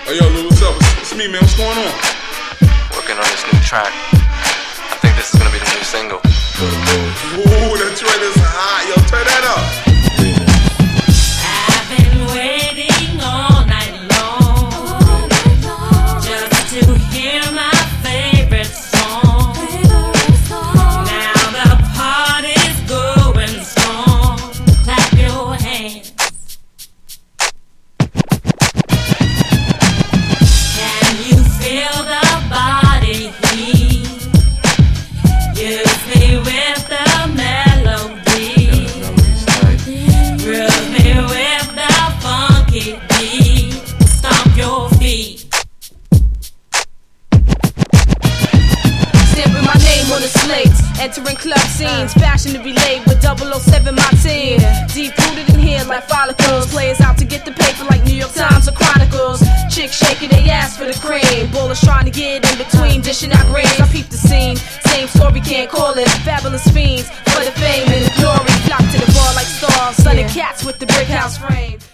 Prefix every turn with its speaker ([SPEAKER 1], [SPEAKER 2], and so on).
[SPEAKER 1] Oh, yo, Lou, what's up? It's me, man. What's going on?
[SPEAKER 2] Working on this new track. I think this is gonna be the new single.
[SPEAKER 1] Ooh, that joint is hot. Yo, turn that up.
[SPEAKER 3] I've been waiting all night long just to hear my favorite song. Now the party's going strong. Clap your hands. Can you feel the body heat? Use me with the melody. Groove me with the funky beat. Stomp your feet.
[SPEAKER 4] Stamping my name on the slates, entering club scenes, fashion to relate with 007 my team. Deep rooted in here like follicles, players out to get the paper like New York Times or Chronicles. Chicks shaking they ass for the cream, ballers trying to get in between, dishing out grains. I peep the scene, same story can't call it. Fabulous fiends for the fame and the glory, flock to the bar like stars, sunny cats with the brick house frame.